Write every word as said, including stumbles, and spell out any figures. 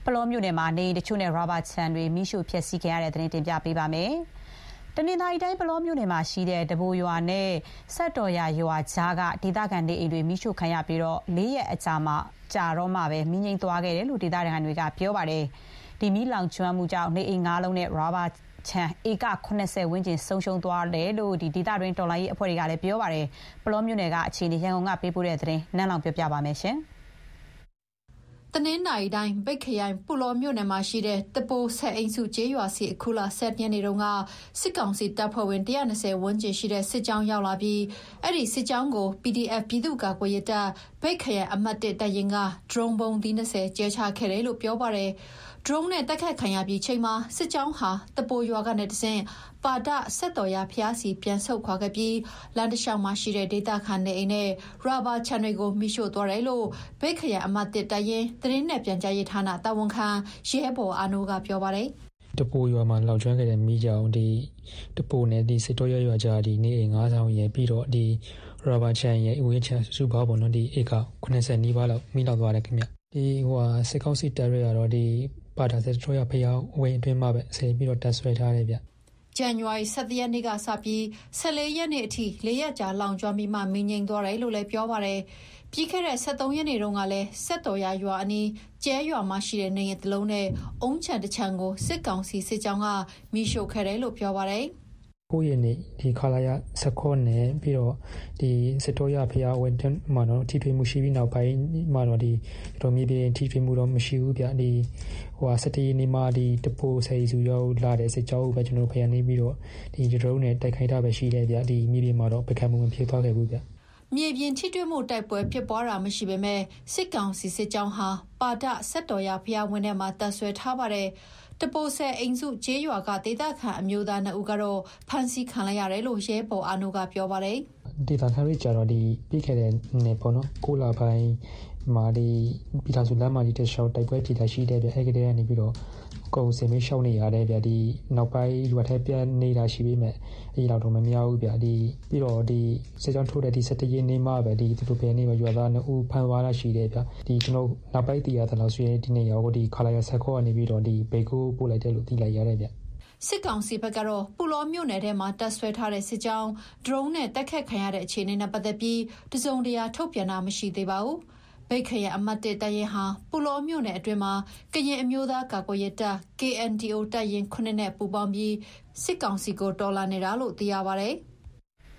လောမြို့နယ်မှာနေအိမ်တချို့နဲ့ရာဘာခြံတွေမိရှို့ဖျက်ဆီးခဲ့ရတဲ့သတင်းတင်ပြပေးပါမယ်။တနင်္သာရီတိုင်းပလောမြို့နယ်မှာရှိတဲ့တဘိုရွာနဲ့ဆက်တော်ရရွာကြားကဒေသခံနေအိမ်တွေမိရှို့ခံရပြီးတော့လေးရက်အကြာမှကြာတော့မှပဲမိငိမ့်သွားခဲ့တယ်လို့ဒေသခံတွေကပြောပါတယ်။ဒီမီးလောင်ကျွမ်းမှုကြောင့်နေအိမ်၅လုံးနဲ့ရာဘာခြံဧကခုနှစ်ဆယ်ဝန်းကျင်ဆုံးရှုံးသွားတယ်လို့ဒီဒေသတွင်းတော်လှန်ရေးအဖွဲ့တွေကလည်းပြောပါတယ်။ပလောမြို့နယ်ကအခြေအနေရန်ကုန်ကပေးပို့တဲ့သတင်းနန်းလောင်ပြောပြပါမယ်ရှင်။တနင်္သာရီတိုင်းမြိတ်ခရိုင်ပုလောမြို့နယ်မှာရှိတဲ့တပိုးဆက်အိမ်စုကျေးရွာစီအခုလဆယ်ရက်နေ့တုန်းကစစ်ကောင်စီတပ်ဖွဲ့ဝင်one hundred twentyဝန်းကျင်ရှိတဲ့စစ်ကြောင်းရောက်လာပြီးအဲ့ဒီစစ်ကြောင်းကို P D F ပြည်သူ့ကာကွယ်ရေးတပ်မြိတ်ခရိုင်အမှတ်oneတပ်ရင်းက drone ပုံသီးtwentyကျဲချခဲ့တယ်လို့ပြောပါတယ်။ drone နဲ့တက်ခတ်ခံရပြီးချိန်မှာစစ်ကြောင်းဟာတပိုးရွာကနေတဆင့်ပါဒဆက်တော်ရဖျားစီပြန်ဆုတ်ခွာခဲ့ပြီးလမ်းတစ်လျှောက်မှာရှိတဲ့ဒေသခံနေအိမ်နဲ့ရာဘာခြံတွေကိုမိရှို့သွားတယ်လို့မြိတ်ခရိုင်အမှတ်oneတပ်ရင်းသတင်းနဲ့ပြန်ကြားရေးဌာနတာဝန်ခံရဲဘော်အာနိုးကပြောပါတယ်တပိုးရွာမှာလောက်ကျွမ်းခဲ့တဲ့မိကြောင်ဒီတပိုးနဲ့ဒီစစ်တော်ရရွာကြားဒီနေအိမ်၅ဆောင်ရဲ့ပြီးတော့ဒီရာဘာခြံရဲ့အဝေးခြံစုပေါင်းပေါ့နော်ဒီဧကninetyနီးပါးလောက်မိလောက်သွားတယ်ခင်ဗျဒီဟိုဟာစစ်ကောက်စီတပ်ရရတော့ဒီပါတာစစ်တော်ရဖျားဝင်းအတွင်းမှာပဲဆယ်ပြီးတော့တက်ဆွဲထားတယ်ဗျဇန်နဝါရီsevenရက်နေ့ကစပြီးfourteenရက်နေ့အထိ၄ရက်ကြာလောင်ကျွမ်းပြီးမှမင်းငိမ့်သွားတယ်လို့လည်းပြောပါတယ်။ပြီးခဲ့တဲ့thirteenရက်နေ့တုန်းကလည်းဆက်တော်ရရွာအနီးကျဲရွာမှာရှိတဲ့နေအိမ်တစ်လုံးနဲ့အုံးချံတစ်ချံကိုစစ်ကောင်စီစစ်ကြောင်းကမိရှို့ခဲ့တယ်လို့ပြောပါတယ်။ကိုရနေဒီခလာရစခေါနဲ့ပြီးတော့ဒီစစ်တော်ရဖျားဝင်းမှာတော့ထိထွေးမှုရှိပြီးနောက်ပိုင်းမှာတော့ဒီတော်မြေပြင်ထိထွေးမှုတော့မရှိဘူးဗျဒီဟိုဟာseventeenရက်နေ့မှာဒီတပိုးဆယ်စုရောက်လာတဲ့စစ်ကြောင်းကိုပဲကျွန်တော်ဖျားနေပြီးတော့ဒီဒရုန်းနဲ့တိုက်ခိုက်တာပဲရှိတယ်ဗျဒီမြေပြင်မှာတော့ပကံမှုမဖြစ်သွားခဲ့ဘူးဗျမြေပြင်ထိတွေ့မှုတိုက်ပွဲဖြစ်ပွားတာမရှိပေမဲ့စစ်ကောင်စီစစ်ကြောင်းဟာပါဒဆက်တော်ရဖျားဝင်းထဲမှာတပ်ဆွဲထားပါတယ်တပိုးဆယ်အိမ်စုကျေးရွာကဒေသခံအမျိုးသားနှစ်ဦးကတော့ဖမ်းဆီးခံလိုက်ရတယ်လို့ရဲဘော်အာနိုးကပြောပါတယ်ဒေသခံတွေကြတော့ဒီပြီးခဲ့တဲ့နေ့ပေါ့နော်ကိုလာပိုင်းမှာဒီပြည်သာစုလမ်းမှာဒီတရှောက်တိုက်ပွဲဖြစ်တာရှိတယ်ဗျအဲ့ကတည်းကနေပြီးတော့ကုံစင်မေးရှောင်းနေရတယ်ဗျဒီနောက်ပိုင်းရွာထဲပြန်နေတာရှိပြီးမဲ့အဲ့လောက်တော့မများဘူးဗျဒီပြီးတော့ဒီစစ်ကြောင်းထိုးတဲ့ဒီseventeenရက်နေ့မှာပဲဒီသူတို့ပဲနေရွာသားနှစ်ဦးဖမ်းသွားတာရှိတယ်ဗျဒီကျွန်တော်နောက်ပိုင်းတည်ရတယ်လို့ဆိုရင်ဒီနေ့ရောဒီခလာရဆက်ခေါ်ကနေပြီးတော့ဒီဘေကိုပို့လိုက်တယ်လို့သိလိုက်ရတယ်ဗျစစ်ကောင်စီဘက်ကတော့ပူလောမြို့နယ်ထဲမှာတပ်ဆွဲထားတဲ့စစ်ကြောင်း drone နဲ့တက်ခတ်ခံရတဲ့အခြေအနေနဲ့ပတ်သက်ပြီးတစုံတရာထုတ်ပြန်တာမရှိသေးပါဘူး။မြိတ်ခရိုင်အမှတ်oneတပ်ရင်းဟာပူလောမြို့နယ်အတွင်းမှာကရင်အမျိုးသားကာကွယ်ရေးတပ် K N D O တပ်ရင်းnineနဲ့ပူးပေါင်းပြီးစစ်ကောင်စီကိုတော်လှန်နေတာလို့သိရပါတယ်။